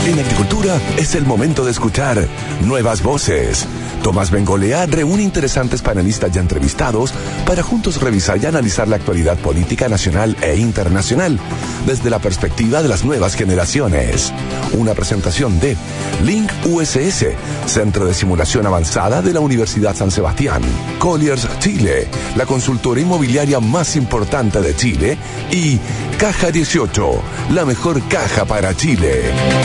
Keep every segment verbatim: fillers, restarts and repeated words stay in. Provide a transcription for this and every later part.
En agricultura es el momento de escuchar nuevas voces. Tomás Bengolea reúne interesantes panelistas ya entrevistados para juntos revisar y analizar la actualidad política nacional e internacional desde la perspectiva de las nuevas generaciones. Una presentación de Link U S S, Centro de Simulación Avanzada de la Universidad San Sebastián, Colliers Chile, la consultora inmobiliaria más importante de Chile, y Caja dieciocho, la mejor caja para Chile.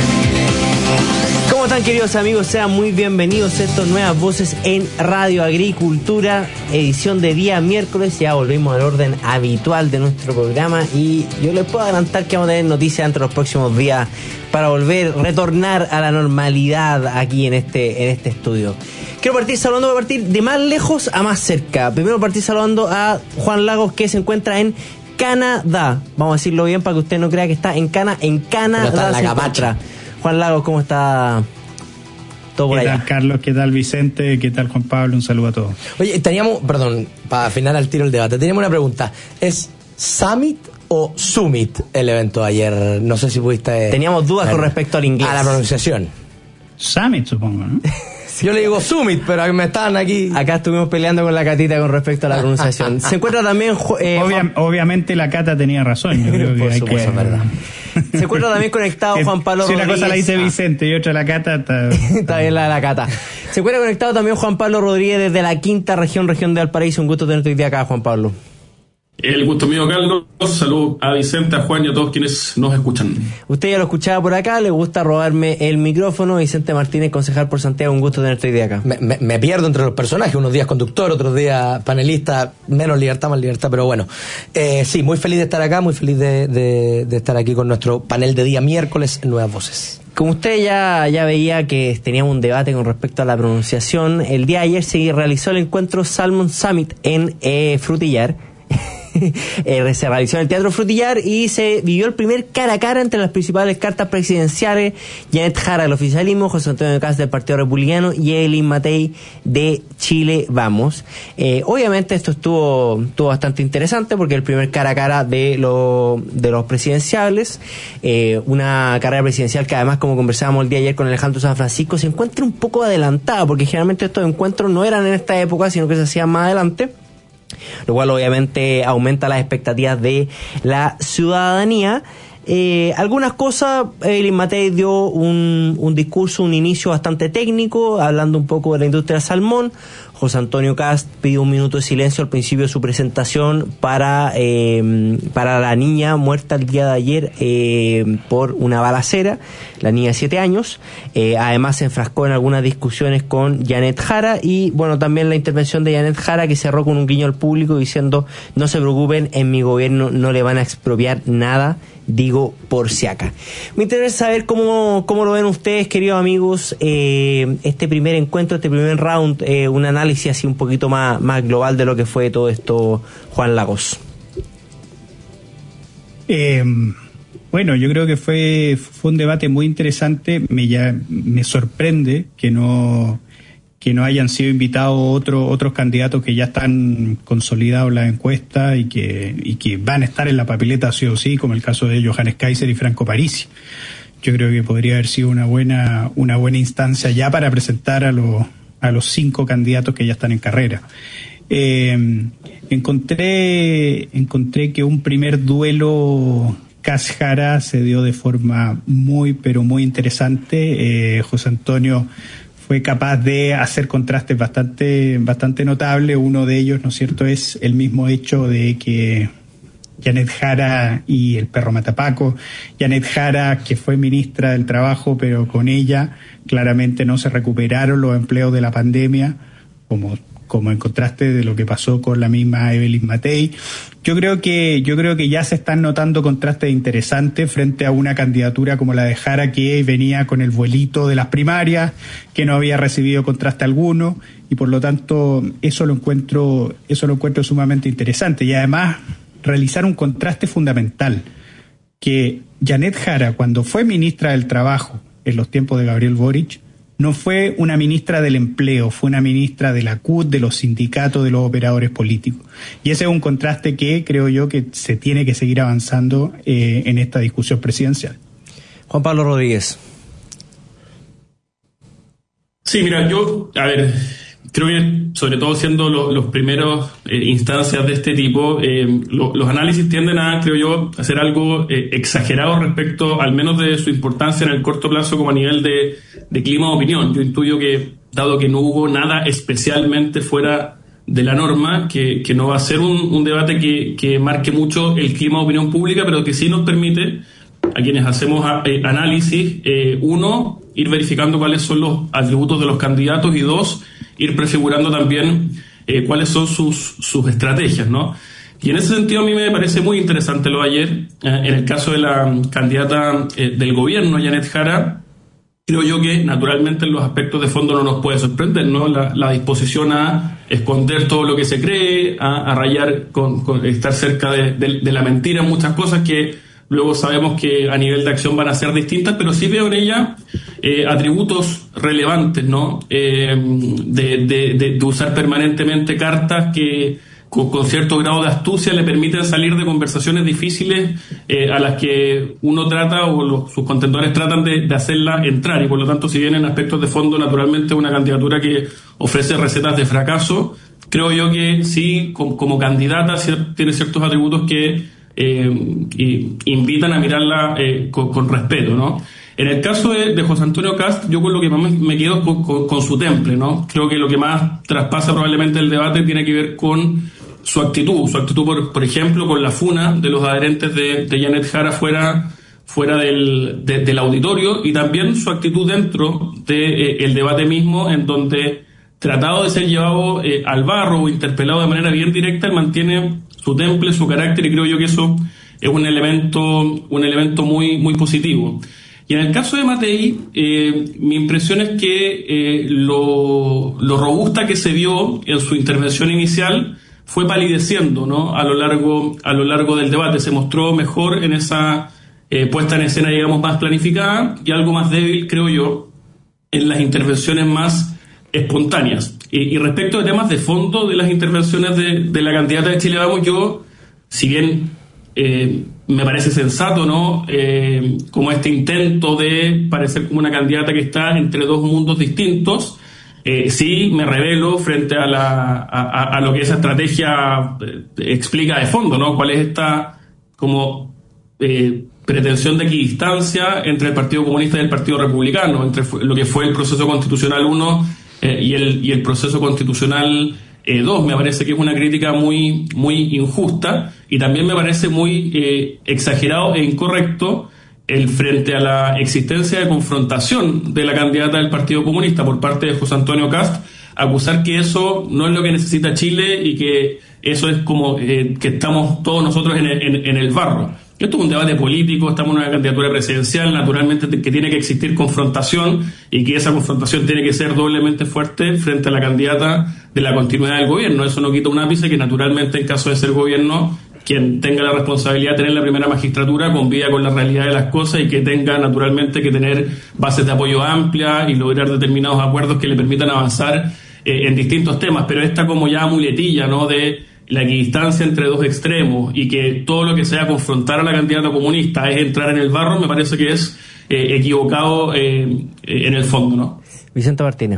¿Cómo están, queridos amigos? Sean muy bienvenidos a estas nuevas voces en Radio Agricultura, edición de día miércoles. Ya volvimos al orden habitual de nuestro programa y yo les puedo adelantar que vamos a tener noticias entre los próximos días para volver, retornar a la normalidad aquí en este, en este estudio. Quiero partir saludando, voy a partir de más lejos a más cerca. Primero partir saludando a Juan Lagos, que se encuentra en Canadá. Vamos a decirlo bien para que usted no crea que está en Cana, en Canadá. Está en la Capacha. Juan Lagos, ¿cómo está todo por allá? allá? ¿Qué tal, Carlos? ¿Qué tal, Vicente? ¿Qué tal, Juan Pablo? Un saludo a todos. Oye, teníamos, perdón, para afinar al tiro el debate, teníamos una pregunta. ¿Es Summit o Summit el evento de ayer? No sé si pudiste... Teníamos dudas ver, con respecto al inglés. A la pronunciación. Summit, supongo, ¿no? Sí. Yo le digo Summit, pero me estaban aquí... Acá estuvimos peleando con la Catita con respecto a la pronunciación. Se encuentra también... Eh, Obvia, Juan... Obviamente la Cata tenía razón. Yo creo que Por hay supuesto, que... verdad. Se encuentra también conectado Juan Pablo si Rodríguez. Si una cosa la dice Vicente y otra la Cata... Está, está bien la de la Cata. Se encuentra conectado también Juan Pablo Rodríguez desde la quinta región, región de Valparaíso. Un gusto tenerte hoy día acá, Juan Pablo. El gusto mío, Carlos. Saludos a Vicente, a Juan y a todos quienes nos escuchan. Usted ya lo escuchaba por acá, le gusta robarme el micrófono. Vicente Martínez, concejal por Santiago, un gusto tenerte hoy día acá. Me, me, me pierdo entre los personajes, unos días conductor, otros días panelista, menos libertad, más libertad, pero bueno. Eh, sí, muy feliz de estar acá, muy feliz de, de, de estar aquí con nuestro panel de día miércoles en Nuevas Voces. Como usted ya, ya veía que teníamos un debate con respecto a la pronunciación, el día de ayer se realizó el encuentro Salmon Summit en eh, Frutillar. Eh, se realizó en el Teatro Frutillar y se vivió el primer cara a cara entre las principales cartas presidenciales: Janet Jara del oficialismo, José Antonio Kast del Partido Republicano y Evelyn Matei de Chile Vamos. Eh, obviamente esto estuvo, estuvo bastante interesante porque el primer cara a cara de, lo, de los presidenciables, eh, una carrera presidencial que además, como conversábamos el día de ayer con Alejandro San Francisco, se encuentra un poco adelantada porque generalmente estos encuentros no eran en esta época, sino que se hacían más adelante, lo cual obviamente aumenta las expectativas de la ciudadanía. Eh, algunas cosas, Evelyn Matei dio un, un discurso, un inicio bastante técnico, hablando un poco de la industria del salmón. José Antonio Kast pidió un minuto de silencio al principio de su presentación para eh, para la niña muerta el día de ayer eh, por una balacera, la niña de siete años. Eh, además se enfrascó en algunas discusiones con Janet Jara y bueno, también la intervención de Janet Jara, que cerró con un guiño al público diciendo: no se preocupen, en mi gobierno no le van a expropiar nada, digo por si acá. Me interesa saber cómo, cómo lo ven ustedes, queridos amigos, eh, este primer encuentro, este primer round, eh, un análisis así un poquito más, más global de lo que fue todo esto, Juan Lagos. Eh, bueno, yo creo que fue, fue un debate muy interesante. Me, ya, me sorprende que no... que no hayan sido invitados otro, otros candidatos que ya están consolidados en la encuesta y que, y que van a estar en la papeleta sí o sí, como el caso de Johannes Kaiser y Franco Parisi. Yo creo que podría haber sido una buena, una buena instancia ya para presentar a los, a los cinco candidatos que ya están en carrera. Eh, encontré, encontré que un primer duelo Kast-Jara se dio de forma muy, pero muy interesante. Eh, José Antonio fue capaz de hacer contrastes bastante, bastante notables. Uno de ellos, ¿no es cierto?, es el mismo hecho de que Janet Jara y el perro Matapaco, Janet Jara, que fue ministra del Trabajo, pero con ella claramente no se recuperaron los empleos de la pandemia, como, como en contraste de lo que pasó con la misma Evelyn Matei. Yo creo que, yo creo que ya se están notando contrastes interesantes frente a una candidatura como la de Jara, que venía con el vuelito de las primarias, que no había recibido contraste alguno, y por lo tanto eso lo encuentro, eso lo encuentro sumamente interesante. Y además realizar un contraste fundamental, que Janet Jara, cuando fue ministra del Trabajo en los tiempos de Gabriel Boric, no fue una ministra del empleo, fue una ministra de la C U T, de los sindicatos, de los operadores políticos. Y ese es un contraste que creo yo que se tiene que seguir avanzando eh, en esta discusión presidencial. Juan Pablo Rodríguez. Sí, mira, yo, a ver, creo que sobre todo siendo lo, los primeros eh, instancias de este tipo, eh, lo, los análisis tienden a, creo yo, a ser algo eh, exagerado respecto al menos de su importancia en el corto plazo como a nivel de, de clima de opinión. Yo intuyo que, dado que no hubo nada especialmente fuera de la norma, que, que no va a ser un, un debate que, que marque mucho el clima de opinión pública, pero que sí nos permite a quienes hacemos a, eh, análisis, eh, uno, ir verificando cuáles son los atributos de los candidatos y dos, ir prefigurando también eh, cuáles son sus, sus estrategias, ¿no? Y en ese sentido a mí me parece muy interesante lo de ayer. Eh, en el caso de la candidata eh, del gobierno, Janet Jara, creo yo que naturalmente en los aspectos de fondo no nos puede sorprender, ¿no? La, la disposición a esconder todo lo que se cree, a, a rayar con, con estar cerca de, de, de la mentira, muchas cosas que luego sabemos que a nivel de acción van a ser distintas, pero sí veo en ella eh, atributos relevantes, ¿no? Eh, de, de, de, de usar permanentemente cartas que con, con cierto grado de astucia le permiten salir de conversaciones difíciles eh, a las que uno trata o los, sus contendores tratan de, de hacerla entrar, y por lo tanto, si bien en aspectos de fondo naturalmente una candidatura que ofrece recetas de fracaso, creo yo que sí, como, como candidata tiene ciertos atributos que Eh, y invitan a mirarla eh, con, con respeto, ¿no? En el caso de, de José Antonio Kast, yo con lo que más me, me quedo con, con, con su temple, ¿no? Creo que lo que más traspasa probablemente el debate tiene que ver con su actitud, su actitud por, por ejemplo, con la funa de los adherentes de, de Janet Jara fuera, fuera del, de, del auditorio, y también su actitud dentro del de, eh, debate mismo, en donde, tratado de ser llevado eh, al barro o interpelado de manera bien directa, él mantiene su temple, su carácter, y creo yo que eso es un elemento un elemento muy muy positivo. Y en el caso de Matei, eh, mi impresión es que eh, lo, lo robusta que se vio en su intervención inicial fue palideciendo, ¿no? a lo largo a lo largo del debate. Se mostró mejor en esa eh, puesta en escena, digamos, más planificada, y algo más débil, creo yo, en las intervenciones más espontáneas. Y, y respecto de temas de fondo de las intervenciones de, de la candidata de Chile Vamos, yo, si bien eh, me parece sensato, ¿no? Eh, como este intento de parecer como una candidata que está entre dos mundos distintos, eh, sí me revelo frente a, la, a, a lo que esa estrategia explica de fondo, ¿no? Cuál es esta como eh, pretensión de equidistancia entre el Partido Comunista y el Partido Republicano, entre lo que fue el proceso constitucional uno eh, y, el, y el proceso constitucional eh, dos. Me parece que es una crítica muy, muy injusta, y también me parece muy eh, exagerado e incorrecto el frente a la existencia de confrontación de la candidata del Partido Comunista por parte de José Antonio Kast, acusar que eso no es lo que necesita Chile y que eso es como eh, que estamos todos nosotros en el, en, en el barro. Esto es un debate político, estamos en una candidatura presidencial, naturalmente que tiene que existir confrontación, y que esa confrontación tiene que ser doblemente fuerte frente a la candidata de la continuidad del gobierno. Eso no quita un ápice que naturalmente, en caso de ser gobierno, quien tenga la responsabilidad de tener la primera magistratura conviva con la realidad de las cosas, y que tenga naturalmente que tener bases de apoyo amplias y lograr determinados acuerdos que le permitan avanzar eh, en distintos temas. Pero esta como ya muletilla, ¿no?, de la equidistancia entre dos extremos, y que todo lo que sea confrontar a la candidata comunista es entrar en el barro, me parece que es eh, equivocado eh, en el fondo, ¿no? Vicente Martínez.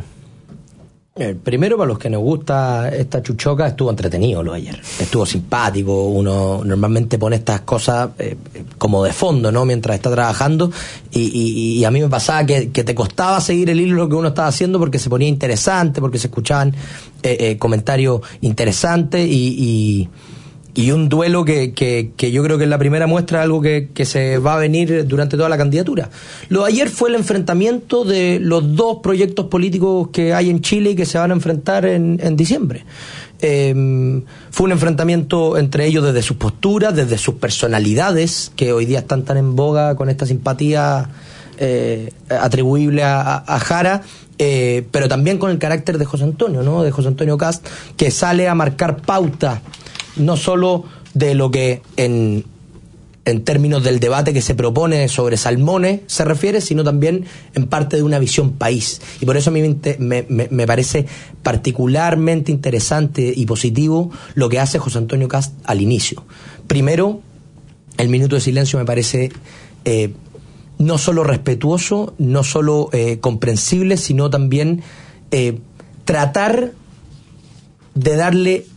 Eh, primero, para los que nos gusta esta chuchoca, estuvo entretenido lo de ayer, estuvo simpático. Uno normalmente pone estas cosas eh, como de fondo, ¿no?, mientras está trabajando, y, y, y a mí me pasaba que, que te costaba seguir el hilo de lo que uno estaba haciendo, porque se ponía interesante, porque se escuchaban eh, eh, comentarios interesantes, y, y, y un duelo que, que, que yo creo que es la primera muestra de algo que, que se va a venir durante toda la candidatura. Lo de ayer fue el enfrentamiento de los dos proyectos políticos que hay en Chile y que se van a enfrentar en, en diciembre. Eh, fue un enfrentamiento entre ellos desde sus posturas, desde sus personalidades, que hoy día están tan en boga con esta simpatía eh, atribuible a, a Jara, eh, pero también con el carácter de José Antonio, ¿no?, de José Antonio Kast, que sale a marcar pauta no solo de lo que en, en términos del debate que se propone sobre Salmones se refiere, sino también en parte de una visión país. Y por eso a mí me, me, me parece particularmente interesante y positivo lo que hace José Antonio Kast al inicio. Primero, el minuto de silencio me parece eh, no solo respetuoso, no solo eh, comprensible, sino también eh, tratar de darle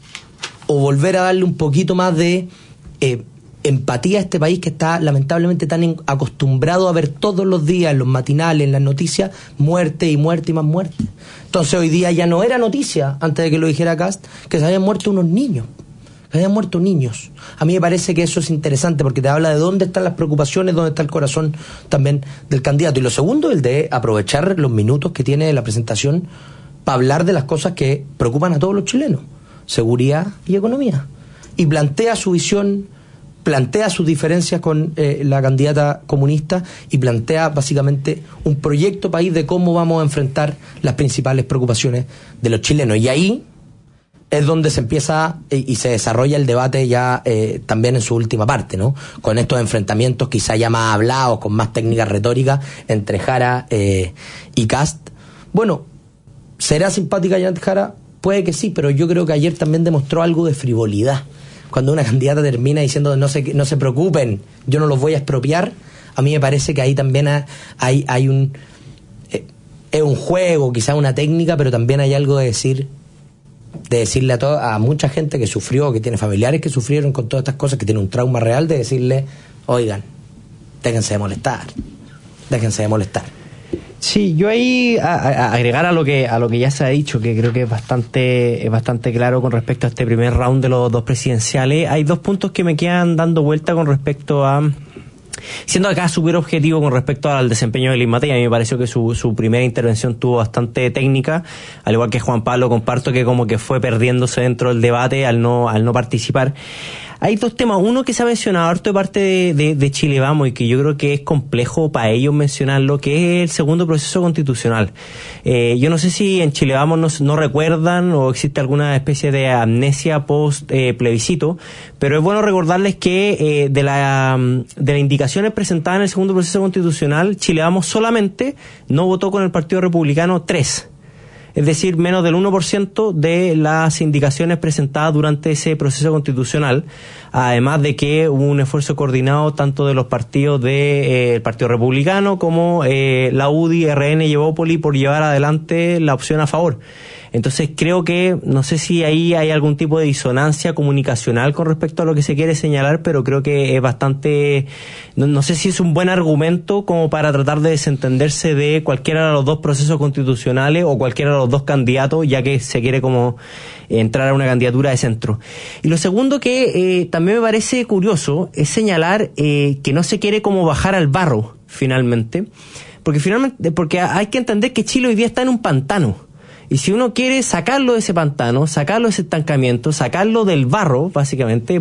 o volver a darle un poquito más de eh, empatía a este país que está lamentablemente tan en, acostumbrado a ver todos los días en los matinales, en las noticias, muerte y muerte y más muerte. Entonces hoy día ya no era noticia, antes de que lo dijera Kast, que se habían muerto unos niños, que habían muerto niños. A mí me parece que eso es interesante porque te habla de dónde están las preocupaciones, dónde está el corazón también del candidato. Y lo segundo, el de aprovechar los minutos que tiene la presentación para hablar de las cosas que preocupan a todos los chilenos, seguridad y economía. Y plantea su visión, plantea sus diferencias con eh, la candidata comunista y plantea básicamente un proyecto país de cómo vamos a enfrentar las principales preocupaciones de los chilenos. Y ahí es donde se empieza eh, y se desarrolla el debate ya eh, también en su última parte, ¿no? Con estos enfrentamientos quizá ya más hablados, con más técnicas retóricas entre Jara eh, y Kast. Bueno, ¿será simpática Janet Jara? Puede que sí, pero yo creo que ayer también demostró algo de frivolidad. Cuando una candidata termina diciendo no se, no se preocupen, yo no los voy a expropiar, a mí me parece que ahí también hay, hay un... Eh, es un juego, quizá una técnica, pero también hay algo de decir, de decirle a, to- a mucha gente que sufrió, que tiene familiares que sufrieron con todas estas cosas, que tiene un trauma real, de decirle, oigan, déjense de molestar, déjense de molestar. Sí, yo ahí a, a agregar a lo que a lo que ya se ha dicho, que creo que es bastante es bastante claro con respecto a este primer round de los dos presidenciales. Hay dos puntos que me quedan dando vuelta con respecto a, siendo acá súper objetivo con respecto al desempeño de Elís Matei. A mí me pareció que su, su primera intervención tuvo bastante técnica, al igual que Juan Pablo, comparto que como que fue perdiéndose dentro del debate al no al no participar. Hay dos temas, uno que se ha mencionado harto de parte de, de, de Chile Vamos y que yo creo que es complejo para ellos mencionarlo, que es el segundo proceso constitucional. Eh, yo no sé si en Chile Vamos no, no recuerdan o existe alguna especie de amnesia post eh, plebiscito, pero es bueno recordarles que eh, de, la, de las indicaciones presentadas en el segundo proceso constitucional, Chile Vamos solamente no votó con el Partido Republicano tres. Es decir, menos del uno por ciento de las indicaciones presentadas durante ese proceso constitucional, además de que hubo un esfuerzo coordinado tanto de los partidos del de, eh, Partido Republicano como eh, la U D I, R N y Evópoli por llevar adelante la opción a favor. Entonces creo que, no sé si ahí hay algún tipo de disonancia comunicacional con respecto a lo que se quiere señalar, pero creo que es bastante, no, no sé si es un buen argumento como para tratar de desentenderse de cualquiera de los dos procesos constitucionales o cualquiera de los dos candidatos, ya que se quiere como entrar a una candidatura de centro. Y lo segundo que eh, también me parece curioso es señalar eh, que no se quiere como bajar al barro, finalmente, porque finalmente, porque hay que entender que Chile hoy día está en un pantano. Y si uno quiere sacarlo de ese pantano, sacarlo de ese estancamiento, sacarlo del barro, básicamente,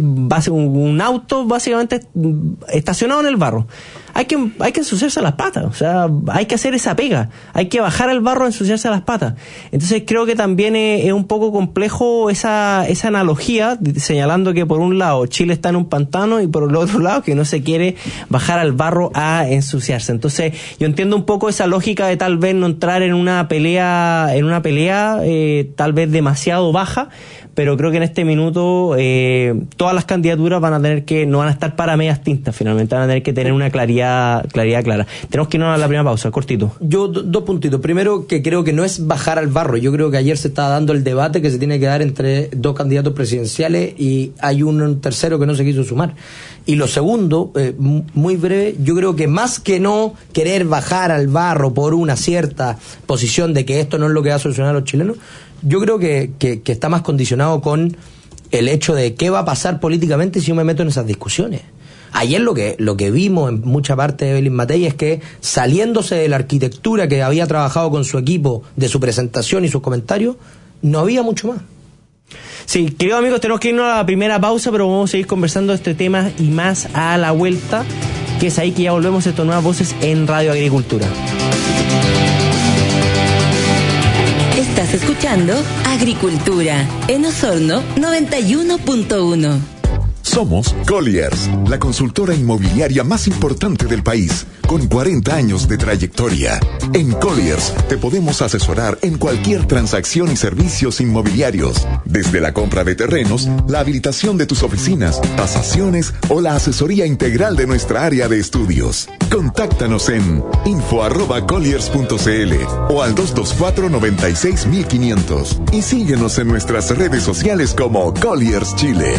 un auto básicamente estacionado en el barro, hay que hay que ensuciarse las patas, o sea, hay que hacer esa pega, hay que bajar al barro a ensuciarse las patas. Entonces creo que también es, es un poco complejo esa esa analogía, señalando que por un lado Chile está en un pantano y por el otro lado que no se quiere bajar al barro a ensuciarse. Entonces yo entiendo un poco esa lógica de tal vez no entrar en una pelea, en una pelea Eh, tal vez demasiado baja, pero creo que en este minuto eh, todas las candidaturas van a tener que, no van a estar para medias tintas, finalmente van a tener que tener una claridad claridad clara. Tenemos que irnos a la primera pausa, cortito. Yo, do, dos puntitos. Primero, que creo que no es bajar al barro. Yo creo que ayer se está dando el debate que se tiene que dar entre dos candidatos presidenciales y hay un tercero que no se quiso sumar. Y lo segundo, eh, muy breve, yo creo que más que no querer bajar al barro por una cierta posición de que esto no es lo que va a solucionar a los chilenos, yo creo que, que, que está más condicionado con el hecho de qué va a pasar políticamente si yo me meto en esas discusiones. Ayer lo que lo que vimos en mucha parte de Elís Matei es que saliéndose de la arquitectura que había trabajado con su equipo, de su presentación y sus comentarios, no había mucho más. Sí, queridos amigos, tenemos que irnos a la primera pausa, pero vamos a seguir conversando de este tema y más a la vuelta, que es ahí que ya volvemos a estas nuevas voces en Radio Agricultura. Estás escuchando Agricultura en Osorno noventa y uno punto uno. Somos Colliers, la consultora inmobiliaria más importante del país, con cuarenta años de trayectoria. En Colliers te podemos asesorar en cualquier transacción y servicios inmobiliarios, desde la compra de terrenos, la habilitación de tus oficinas, tasaciones o la asesoría integral de nuestra área de estudios. Contáctanos en info arroba colliers punto cl o al dos dos cuatro, noventa y seis, mil quinientos y síguenos en nuestras redes sociales como Colliers Chile.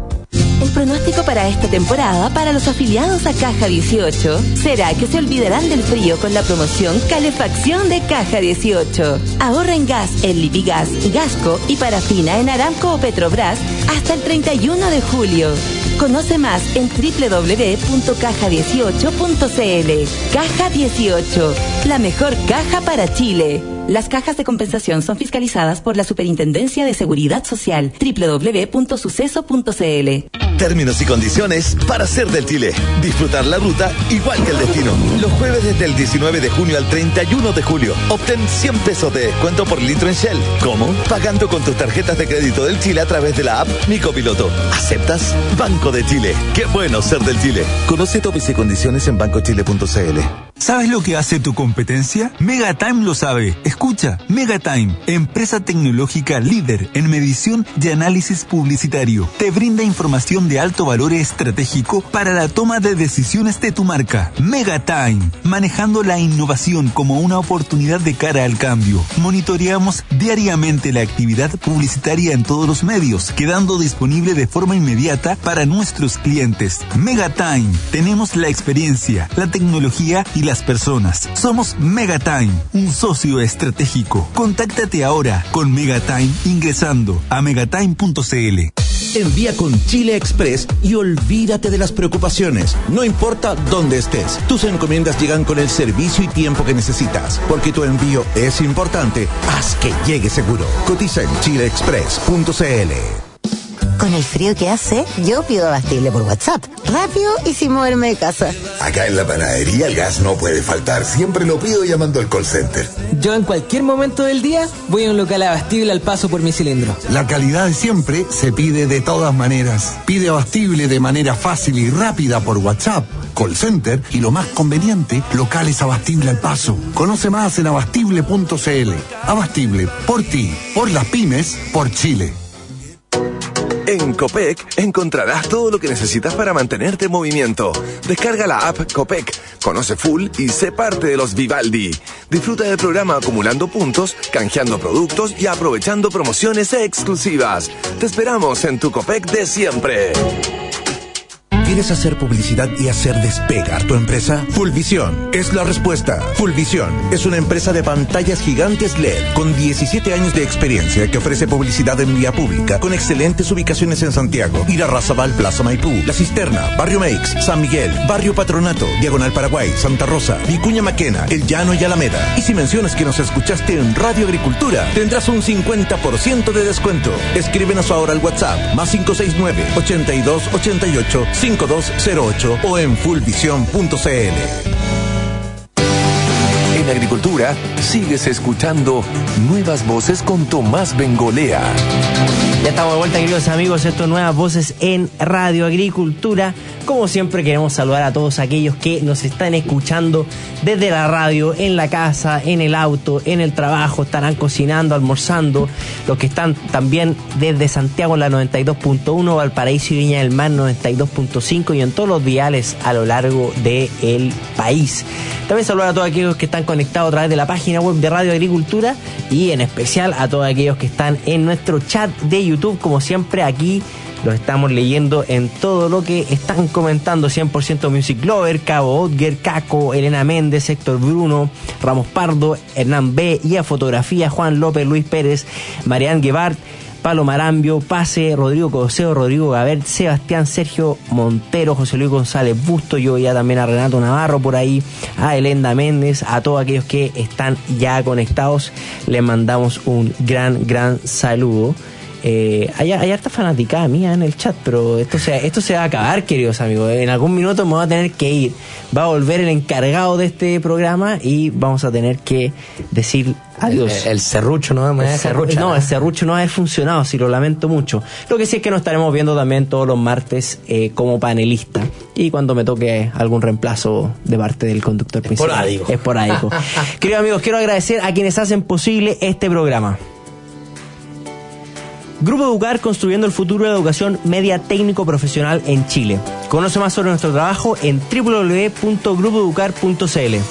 El pronóstico para esta temporada para los afiliados a Caja dieciocho será que se olvidarán del frío con la promoción Calefacción de Caja dieciocho. Ahorra en gas en Lipigas, Gasco y parafina en Aramco o Petrobras hasta el treinta y uno de julio. Conoce más en doble u doble u doble u punto caja dieciocho punto cl. Caja dieciocho, la mejor caja para Chile. Las cajas de compensación son fiscalizadas por la Superintendencia de Seguridad Social. doble u doble u doble u punto suceso punto cl. Términos y condiciones para ser del Chile. Disfrutar la ruta igual que el destino. Los jueves desde el diecinueve de junio al treinta y uno de julio. Obtén cien pesos de descuento por litro en Shell. ¿Cómo? Pagando con tus tarjetas de crédito del Chile a través de la app Mi Copiloto. ¿Aceptas? Banco de Chile. Qué bueno ser del Chile. Conoce topes y condiciones en banco chile punto cl. ¿Sabes lo que hace tu competencia? Megatime lo sabe. Escucha, Megatime, empresa tecnológica líder en medición y análisis publicitario. Te brinda información de alto valor estratégico para la toma de decisiones de tu marca. Megatime, manejando la innovación como una oportunidad de cara al cambio. Monitoreamos diariamente la actividad publicitaria en todos los medios, quedando disponible de forma inmediata para nuestros clientes. Megatime, tenemos la experiencia, la tecnología y las personas. Somos Megatime, un socio estratégico. Contáctate ahora con Megatime ingresando a megatime punto cl. Envía con Chile Express y olvídate de las preocupaciones. No importa dónde estés, tus encomiendas llegan con el servicio y tiempo que necesitas. Porque tu envío es importante, haz que llegue seguro. Cotiza en chile express punto cl. Con el frío que hace, yo pido abastible por WhatsApp. Rápido y sin moverme de casa. Acá en la panadería el gas no puede faltar. Siempre lo pido llamando al call center. Yo en cualquier momento del día voy a un local abastible al paso por mi cilindro. La calidad de siempre se pide de todas maneras. Pide abastible de manera fácil y rápida por WhatsApp, call center y lo más conveniente, locales abastible al paso. Conoce más en abastible punto cl. Abastible, por ti, por las pymes, por Chile. En Copec encontrarás todo lo que necesitas para mantenerte en movimiento. Descarga la app Copec, conoce full y sé parte de los Vivaldi. Disfruta del programa acumulando puntos, canjeando productos y aprovechando promociones exclusivas. Te esperamos en tu Copec de siempre. ¿Quieres hacer publicidad y hacer despegar tu empresa? Fullvisión es la respuesta. Fullvisión es una empresa de pantallas gigantes L E D con diecisiete años de experiencia que ofrece publicidad en vía pública con excelentes ubicaciones en Santiago, Irarrázaval, Plaza Maipú, La Cisterna, Barrio Meix, San Miguel, Barrio Patronato, Diagonal Paraguay, Santa Rosa, Vicuña Maquena, El Llano y Alameda. Y si mencionas que nos escuchaste en Radio Agricultura, tendrás un cincuenta por ciento de descuento. Escríbenos ahora al WhatsApp más cinco seis nueve, ochenta y dos, ochenta y ocho, cinco dos cero ocho o en fullvision punto cl. En Agricultura sigues escuchando Nuevas Voces con Tomás Bengolea. Ya estamos de vuelta, queridos amigos, esto es Nuevas Voces en Radio Agricultura. Como siempre queremos saludar a todos aquellos que nos están escuchando desde la radio, en la casa, en el auto, en el trabajo, estarán cocinando, almorzando, los que están también desde Santiago en la noventa y dos punto uno, Valparaíso y Viña del Mar noventa y dos punto cinco y en todos los diales a lo largo del país. También saludar a todos aquellos que están conectados a través de la página web de Radio Agricultura y en especial a todos aquellos que están en nuestro chat de YouTube. Como siempre, aquí los estamos leyendo en todo lo que están comentando. Cien por ciento Music Lover, Cabo Otger, Caco, Elena Méndez, Héctor Bruno, Ramos Pardo, Hernán B, I A Fotografía, Juan López, Luis Pérez, Marián Guevart, Pablo Marambio, Pase, Rodrigo Coseo, Rodrigo Gabert, Sebastián, Sergio Montero, José Luis González Busto, yo ya también a Renato Navarro por ahí, a Elenda Méndez, a todos aquellos que están ya conectados, les mandamos un gran, gran saludo. Eh, hay, hay harta fanaticada mía en el chat, pero esto se, esto se va a acabar, queridos amigos. En algún minuto me voy a tener que ir. Va a volver el encargado de este programa y vamos a tener que decir adiós. El, el serrucho no me el serrucho, no, el serrucho no va a haber funcionado, sí, lo lamento mucho. Lo que sí es que nos estaremos viendo también todos los martes eh, como panelista y cuando me toque algún reemplazo de parte del conductor principal. Esporádico. Esporádico. Queridos amigos, quiero agradecer a quienes hacen posible este programa. Grupo Educar, construyendo el futuro de la educación media técnico profesional en Chile. Conoce más sobre nuestro trabajo en doble u doble u doble u punto grupo educar punto c l.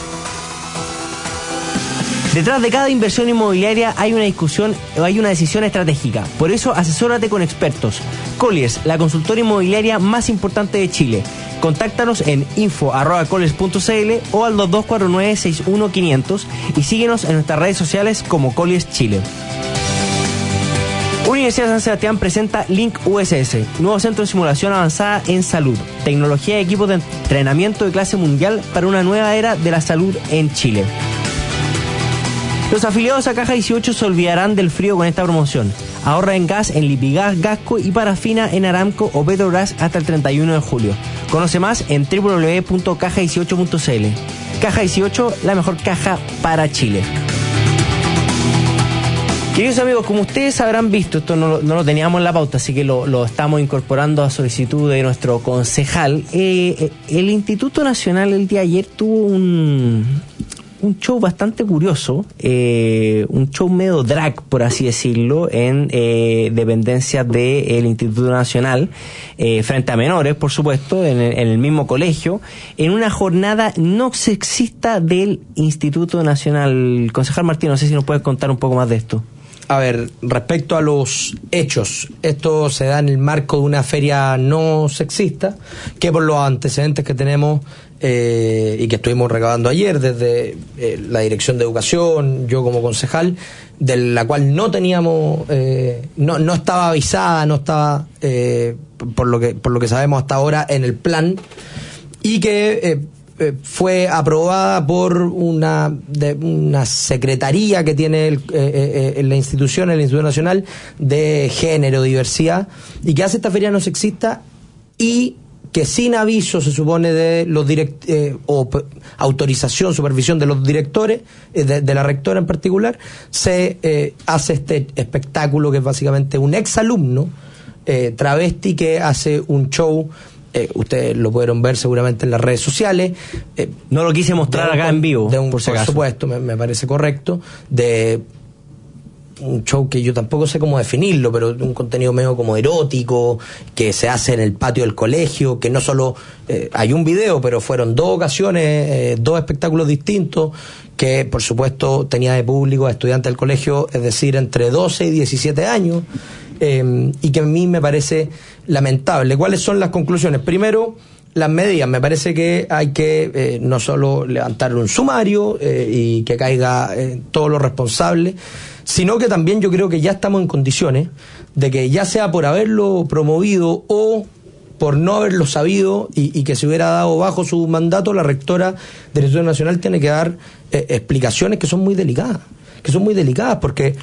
Detrás de cada inversión inmobiliaria hay una discusión o hay una decisión estratégica. Por eso, asesórate con expertos. Colliers, la consultora inmobiliaria más importante de Chile. Contáctanos en info arroba colliers punto c l o al dos dos cuatro nueve seis uno quinientos y síguenos en nuestras redes sociales como Colliers Chile. Universidad San Sebastián presenta Link U S S, nuevo centro de simulación avanzada en salud, tecnología y equipos de entrenamiento de clase mundial para una nueva era de la salud en Chile. Los afiliados a Caja dieciocho se olvidarán del frío con esta promoción. Ahorra en gas en Lipigas, Gasco y parafina en Aramco o Petrobras hasta el treinta y uno de julio. Conoce más en doble u doble u doble u punto caja dieciocho punto c l. Caja dieciocho, la mejor caja para Chile. Queridos amigos, como ustedes habrán visto, esto no, no lo teníamos en la pauta, así que lo, lo estamos incorporando a solicitud de nuestro concejal. Eh, el Instituto Nacional el día de ayer tuvo un, un show bastante curioso, eh, un show medio drag, por así decirlo, en eh, dependencias del Instituto Nacional, eh, frente a menores, por supuesto, en el, en el mismo colegio, en una jornada no sexista del Instituto Nacional. Concejal Martín, no sé si nos puedes contar un poco más de esto. A ver, respecto a los hechos, esto se da en el marco de una feria no sexista, que por los antecedentes que tenemos eh, y que estuvimos recabando ayer desde eh, la Dirección de Educación, yo como concejal, de la cual no teníamos, eh, no, no estaba avisada, no estaba, eh, por lo que por lo que sabemos hasta ahora, en el plan, y que eh, fue aprobada por una de, una secretaría que tiene el, eh, eh, la institución, el Instituto Nacional de Género, Diversidad, y que hace esta feria no sexista y que sin aviso, se supone, de los direct, eh, o p- autorización, supervisión de los directores, eh, de, de la rectora en particular, se eh, hace este espectáculo que es básicamente un exalumno eh, travesti que hace un show. Eh, ustedes lo pudieron ver seguramente en las redes sociales. Eh, no lo quise mostrar un, acá en vivo, de un, por si por acaso. supuesto, me, me parece correcto, de un show que yo tampoco sé cómo definirlo, pero un contenido medio como erótico, que se hace en el patio del colegio, que no solo eh, hay un video, pero fueron dos ocasiones, eh, dos espectáculos distintos, que por supuesto tenía de público a estudiantes del colegio, es decir, entre doce y diecisiete años, eh, y que a mí me parece lamentable. ¿Cuáles son las conclusiones? Primero, las medidas. Me parece que hay que eh, no solo levantar un sumario eh, y que caiga eh, todos los responsables, sino que también yo creo que ya estamos en condiciones de que, ya sea por haberlo promovido o por no haberlo sabido y, y que se hubiera dado bajo su mandato, la rectora del Instituto Nacional tiene que dar eh, explicaciones que son muy delicadas, que son muy delicadas, porque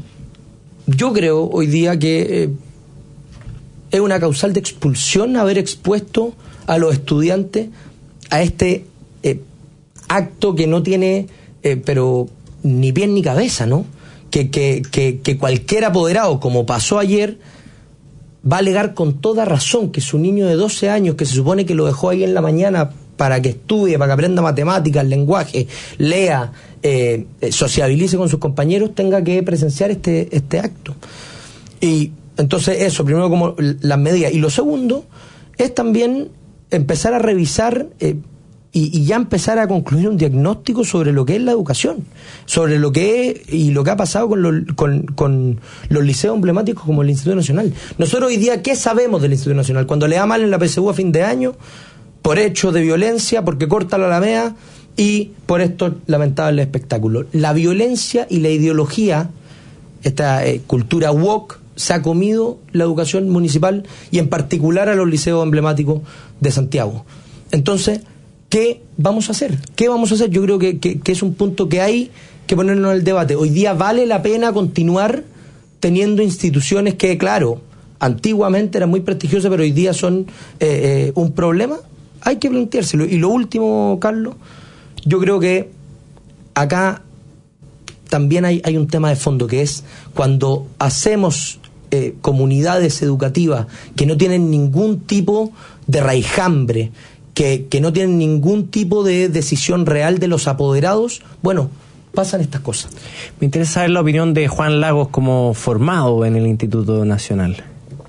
yo creo hoy día que eh, es una causal de expulsión haber expuesto a los estudiantes a este eh, acto que no tiene eh, pero ni pie ni cabeza, ¿no? Que, que, que, que cualquier apoderado, como pasó ayer, va a alegar con toda razón que su niño de doce años, que se supone que lo dejó ahí en la mañana para que estudie, para que aprenda matemáticas, lenguaje, lea, eh, sociabilice con sus compañeros, tenga que presenciar este, este acto. Y entonces eso, primero como las medidas. Y lo segundo es también empezar a revisar eh, y, y ya empezar a concluir un diagnóstico sobre lo que es la educación, sobre lo que es y lo que ha pasado con, lo, con, con los liceos emblemáticos como el Instituto Nacional. Nosotros hoy día, ¿qué sabemos del Instituto Nacional? Cuando le da mal en la P S U a fin de año, por hechos de violencia, porque corta la Alameda y por estos lamentables espectáculos. La violencia y la ideología, esta eh, cultura woke, se ha comido la educación municipal y en particular a los liceos emblemáticos de Santiago. Entonces, ¿qué vamos a hacer? ¿Qué vamos a hacer? Yo creo que, que, que es un punto que hay que ponernos en el debate. Hoy día vale la pena continuar teniendo instituciones que, claro, antiguamente eran muy prestigiosas, pero hoy día son eh, eh, un problema. Hay que planteárselo. Y lo último, Carlos, yo creo que acá también hay, hay un tema de fondo, que es cuando hacemos eh, comunidades educativas que no tienen ningún tipo de raijambre, que, que no tienen ningún tipo de decisión real de los apoderados, bueno, pasan estas cosas. Me interesa saber la opinión de Juan Lagos como formado en el Instituto Nacional.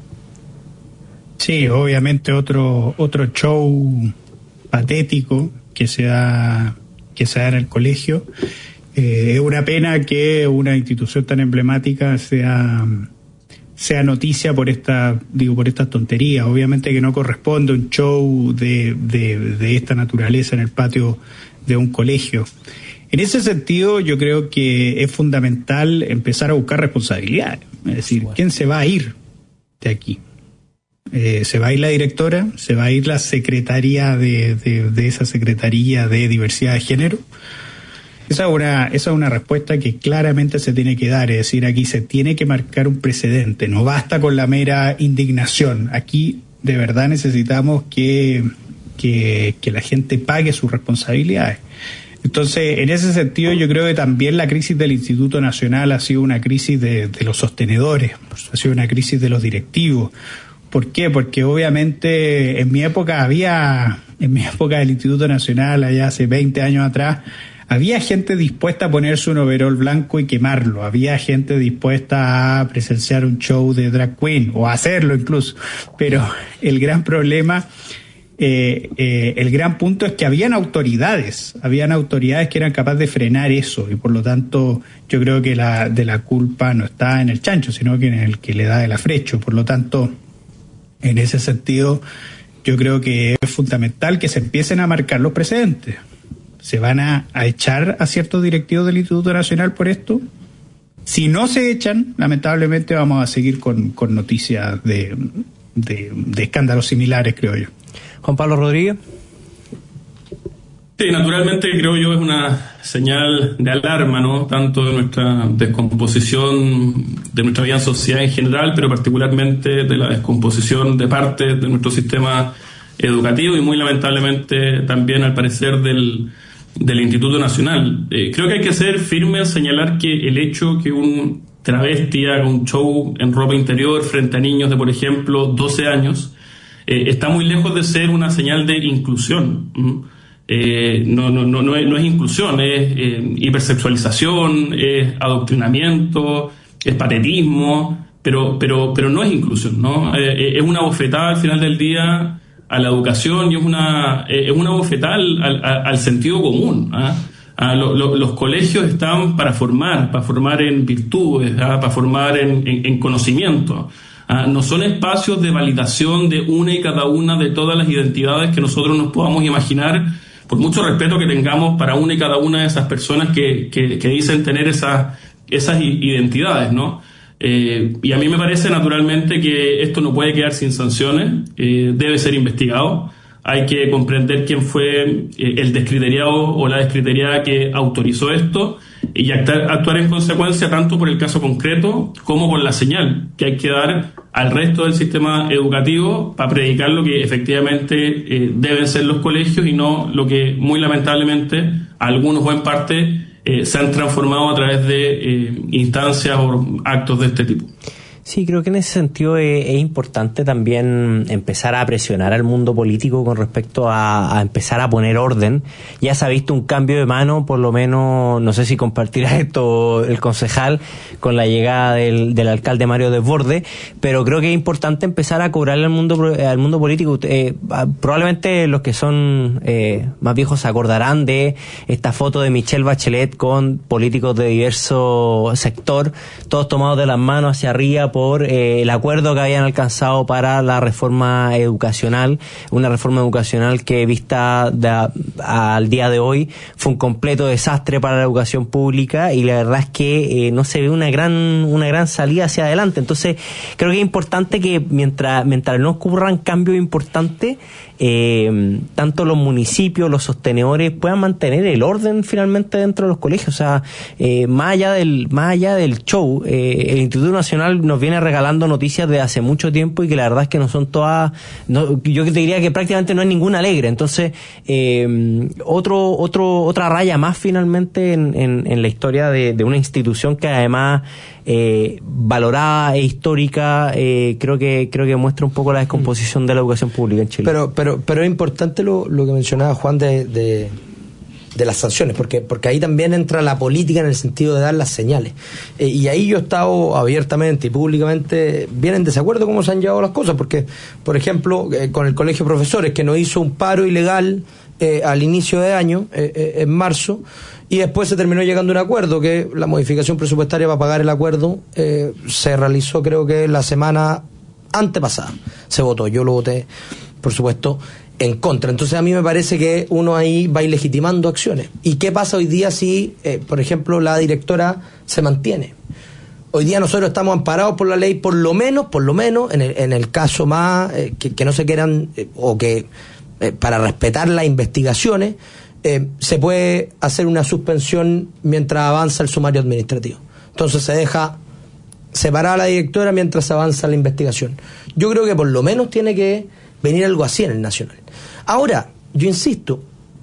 Sí, obviamente otro otro show patético que se da, que se da en el colegio. Eh, es una pena que una institución tan emblemática sea sea noticia por esta digo por estas tonterías. Obviamente que no corresponde un show de, de, de esta naturaleza en el patio de un colegio. En ese sentido, yo creo que es fundamental empezar a buscar responsabilidades. Es decir, ¿quién se va a ir de aquí? Eh, ¿Se va a ir la directora? ¿Se va a ir la secretaría de, de, de esa Secretaría de Diversidad de Género? Esa es, una, esa es una respuesta que claramente se tiene que dar. Es decir, aquí se tiene que marcar un precedente. No basta con la mera indignación. Aquí de verdad necesitamos que, que, que la gente pague sus responsabilidades. Entonces, en ese sentido, yo creo que también la crisis del Instituto Nacional ha sido una crisis de, de los sostenedores, ha sido una crisis de los directivos. ¿Por qué? Porque obviamente en mi época había, en mi época del Instituto Nacional, allá hace veinte años atrás, había gente dispuesta a ponerse un overol blanco y quemarlo, había gente dispuesta a presenciar un show de drag queen, o a hacerlo incluso, pero el gran problema... Eh, eh, el gran punto es que habían autoridades, habían autoridades que eran capaces de frenar eso, y por lo tanto yo creo que la de la culpa no está en el chancho, sino que en el que le da el afrecho. Por lo tanto, en ese sentido, yo creo que es fundamental que se empiecen a marcar los precedentes. ¿Se van a, a echar a ciertos directivos del Instituto Nacional por esto? Si no se echan, lamentablemente vamos a seguir con, con noticias de, de, de escándalos similares, creo yo. Juan Pablo Rodríguez. Sí, naturalmente creo yo es una señal de alarma, ¿no? Tanto de nuestra descomposición de nuestra vida en sociedad en general, pero particularmente de la descomposición de parte de nuestro sistema educativo y muy lamentablemente también al parecer del, del Instituto Nacional. Eh, creo que hay que ser firme en señalar que el hecho que un travesti haga un show en ropa interior frente a niños de, por ejemplo, doce años, Eh, está muy lejos de ser una señal de inclusión. Eh, no, no, no, no, es, no es inclusión, es eh, hipersexualización, es adoctrinamiento, es patetismo, pero, pero, pero no es inclusión, ¿no? Eh, es una bofetada al final del día a la educación y es una, eh, es una bofetada al, al, al sentido común. ¿Ah? Ah, lo, lo, los colegios están para formar, para formar en virtudes, ¿ah? Para formar en, en, en conocimiento. Uh, no son espacios de validación de una y cada una de todas las identidades que nosotros nos podamos imaginar, por mucho respeto que tengamos para una y cada una de esas personas que, que, que dicen tener esas, esas identidades, ¿no? Eh, y a mí me parece naturalmente que esto no puede quedar sin sanciones, eh, debe ser investigado. Hay que comprender quién fue eh, el descriteriado o la descriteriada que autorizó esto y actuar, actuar en consecuencia tanto por el caso concreto como por la señal que hay que dar al resto del sistema educativo para predicar lo que efectivamente eh, deben ser los colegios y no lo que muy lamentablemente algunos o en parte eh, se han transformado a través de eh, instancias o actos de este tipo. Sí, creo que en ese sentido es, es importante también empezar a presionar al mundo político con respecto a, a empezar a poner orden. Ya se ha visto un cambio de mano, por lo menos, no sé si compartirá esto el concejal con la llegada del, del alcalde Mario Desbordes, pero creo que es importante empezar a cobrarle al mundo al mundo político. Eh, probablemente los que son eh, más viejos se acordarán de esta foto de Michelle Bachelet con políticos de diverso sector, todos tomados de las manos hacia arriba por eh, el acuerdo que habían alcanzado para la reforma educacional, una reforma educacional que vista de a, a, al día de hoy fue un completo desastre para la educación pública, y la verdad es que eh, no se ve una gran una gran salida hacia adelante. Entonces creo que es importante que mientras mientras no ocurran cambios importantes, eh, tanto los municipios, los sostenedores puedan mantener el orden finalmente dentro de los colegios. O sea, eh, más allá del más allá del show, eh, el Instituto Nacional nos viene regalando noticias de hace mucho tiempo y que la verdad es que no son todas, no, yo te diría que prácticamente no hay ninguna alegre. Entonces eh, otro otro otra raya más finalmente en, en, en la historia de, de una institución que además eh, valorada e histórica, eh, creo que creo que muestra un poco la descomposición de la educación pública en Chile. Pero pero pero es importante lo, lo que mencionaba Juan de, de de las sanciones, porque porque ahí también entra la política en el sentido de dar las señales. Eh, y ahí yo he estado abiertamente y públicamente bien en desacuerdo cómo se han llevado las cosas, porque, por ejemplo, eh, con el Colegio de Profesores, que nos hizo un paro ilegal eh, al inicio de año, eh, eh, en marzo, y después se terminó llegando a un acuerdo, que la modificación presupuestaria para pagar el acuerdo eh, se realizó, creo que la semana antepasada se votó, yo lo voté, por supuesto, en contra. Entonces a mí me parece que uno ahí va ilegitimando acciones. ¿Y qué pasa hoy día si, eh, por ejemplo, la directora se mantiene? Hoy día nosotros estamos amparados por la ley, por lo menos, por lo menos, en el, en el caso más, eh, que, que no se quieran, eh, o que eh, para respetar las investigaciones, eh, se puede hacer una suspensión mientras avanza el sumario administrativo. Entonces se deja separar a la directora mientras avanza la investigación. Yo creo que por lo menos tiene que venir algo así en el Nacional. Ahora, yo insisto,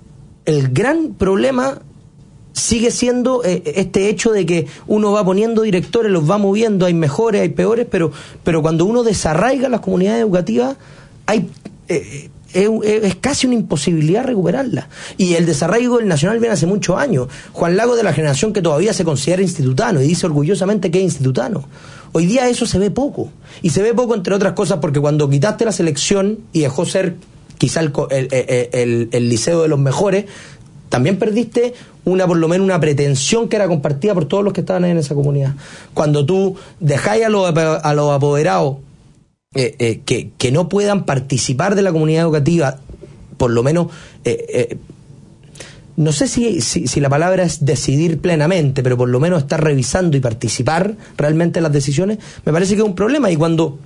el gran problema sigue siendo eh, este hecho de que uno va poniendo directores, los va moviendo, hay mejores, hay peores, pero, pero cuando uno desarraiga las comunidades educativas, hay eh, es, es casi una imposibilidad recuperarla. Y el desarraigo del Nacional viene hace muchos años. Juan Lago, de la generación que todavía se considera institutano y dice orgullosamente que es institutano. Hoy día eso se ve poco. Y se ve poco, entre otras cosas, porque cuando quitaste la selección y dejó ser quizá el, el, el, el, el liceo de los mejores, también perdiste una, por lo menos una pretensión que era compartida por todos los que estaban ahí en esa comunidad. Cuando tú dejáis a los, a los apoderados eh, eh, que, que no puedan participar de la comunidad educativa, por lo menos... Eh, eh, no sé si, si, si la palabra es decidir plenamente, pero por lo menos estar revisando y participar realmente en las decisiones, me parece que es un problema. Y cuando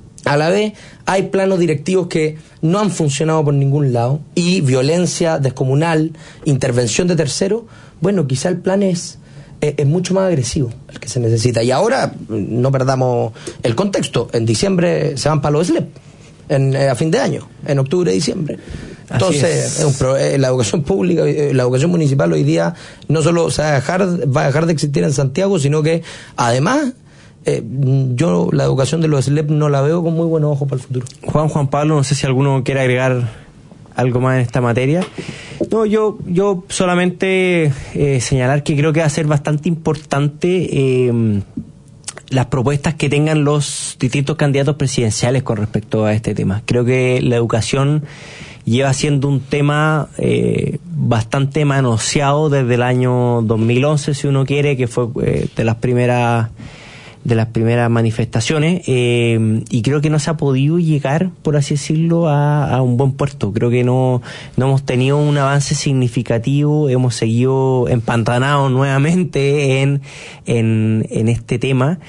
a la vez hay planos directivos que no han funcionado por ningún lado, y violencia descomunal, intervención de terceros, bueno, quizá el plan es, es, es mucho más agresivo el que se necesita. Y ahora, no perdamos el contexto, en diciembre se van para los S L E P, en, a fin de año, en octubre, diciembre. Entonces, es. Es un pro, eh, la educación pública, eh, la educación municipal hoy día no solo se va a dejar, va a dejar de existir en Santiago, sino que además eh, yo la educación de los S L E P no la veo con muy buenos ojos para el futuro. Juan, Juan Pablo, no sé si alguno quiere agregar algo más en esta materia. No, yo yo solamente eh, señalar que creo que va a ser bastante importante eh, las propuestas que tengan los distintos candidatos presidenciales con respecto a este tema. Creo que la educación lleva siendo un tema eh, bastante manoseado desde el año dos mil once, si uno quiere, que fue eh, de las primeras de las primeras manifestaciones, eh, y creo que no se ha podido llegar, por así decirlo, a, a un buen puerto. Creo que no, no hemos tenido un avance significativo, hemos seguido empantanados nuevamente en, en, en este tema.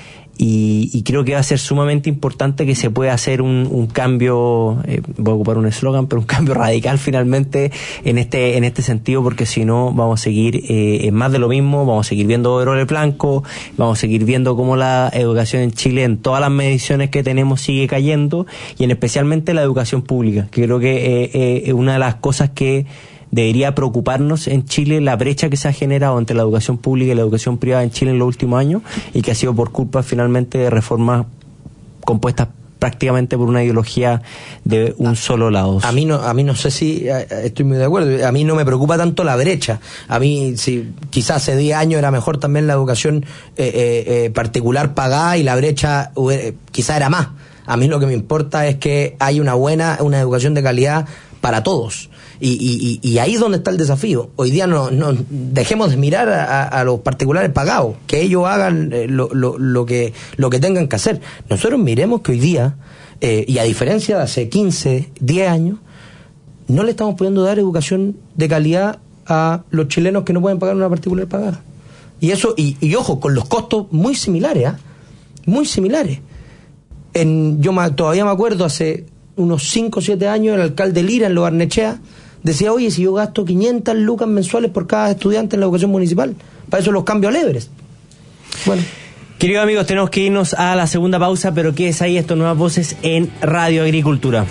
Y, y creo que va a ser sumamente importante que se pueda hacer un, un cambio, eh, voy a ocupar un eslogan, pero un cambio radical finalmente en este en este sentido, porque si no vamos a seguir eh, en más de lo mismo, vamos a seguir viendo overoles blancos, vamos a seguir viendo cómo la educación en Chile, en todas las mediciones que tenemos, sigue cayendo, y en especialmente la educación pública, que creo que eh, eh, es una de las cosas que debería preocuparnos en Chile, la brecha que se ha generado entre la educación pública y la educación privada en Chile en los últimos años, y que ha sido por culpa finalmente de reformas compuestas prácticamente por una ideología de un solo lado. A mí no, a mí no sé si estoy muy de acuerdo. A mí no me preocupa tanto la brecha. A mí, si quizás hace diez años era mejor también la educación eh, eh, particular pagada, y la brecha eh, quizás era más. A mí lo que me importa es que hay una buena, una educación de calidad para todos. Y, y, y ahí es donde está el desafío. Hoy día no, no dejemos de mirar a, a los particulares pagados, que ellos hagan eh, lo, lo, lo, que, lo que tengan que hacer. Nosotros miremos que hoy día, eh, y a diferencia de hace quince, diez años, no le estamos pudiendo dar educación de calidad a los chilenos que no pueden pagar una particular pagada. Y eso, y, y ojo, con los costos muy similares, ¿eh? Muy similares. En, yo ma, todavía me acuerdo, hace unos cinco o siete años, el alcalde Lira en Lo Barnechea decía, oye, si yo gasto quinientas lucas mensuales por cada estudiante en la educación municipal, para eso los cambio al Everest. Bueno. Queridos amigos, tenemos que irnos a la segunda pausa, pero quédese ahí, estas Nuevas Voces en Radio Agricultura.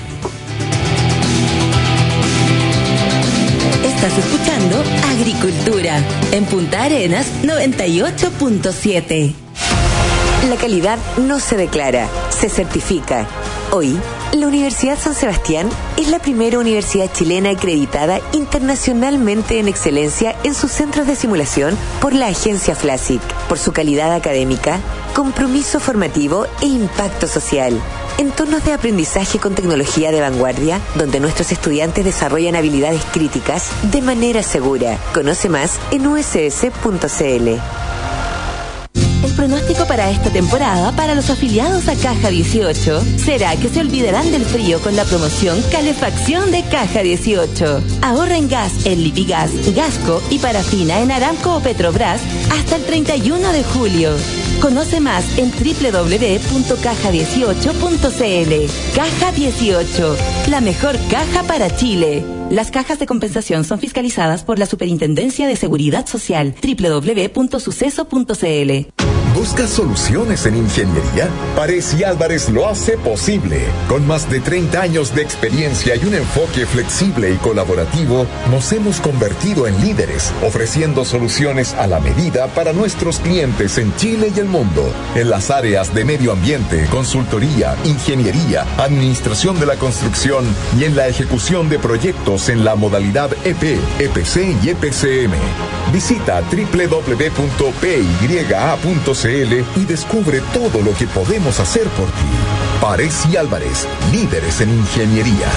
Estás escuchando Agricultura en Punta Arenas noventa y ocho punto siete. La calidad no se declara, se certifica. Hoy, la Universidad San Sebastián es la primera universidad chilena acreditada internacionalmente en excelencia en sus centros de simulación por la agencia FLASIC, por su calidad académica, compromiso formativo e impacto social. Entornos de aprendizaje con tecnología de vanguardia, donde nuestros estudiantes desarrollan habilidades críticas de manera segura. Conoce más en u s s punto c l. El pronóstico para esta temporada para los afiliados a Caja dieciocho será que se olvidarán del frío con la promoción Calefacción de Caja dieciocho. Ahorra en gas en Lipigas, Gasco y parafina en Aramco o Petrobras hasta el treinta y uno de julio. Conoce más en doble u doble u doble u punto caja dieciocho punto c l. Caja dieciocho, la mejor caja para Chile. Las cajas de compensación son fiscalizadas por la Superintendencia de Seguridad Social. doble u doble u doble u punto suceso punto c l. ¿Buscas soluciones en ingeniería? Párez y Álvarez lo hace posible. Con más de treinta años de experiencia y un enfoque flexible y colaborativo, nos hemos convertido en líderes, ofreciendo soluciones a la medida para nuestros clientes en Chile y el mundo. En las áreas de medio ambiente, consultoría, ingeniería, administración de la construcción y en la ejecución de proyectos en la modalidad E P, E P C y E P C M. Visita doble u doble u doble u punto p y a punto c l y descubre todo lo que podemos hacer por ti. Párez y Álvarez, líderes en ingeniería.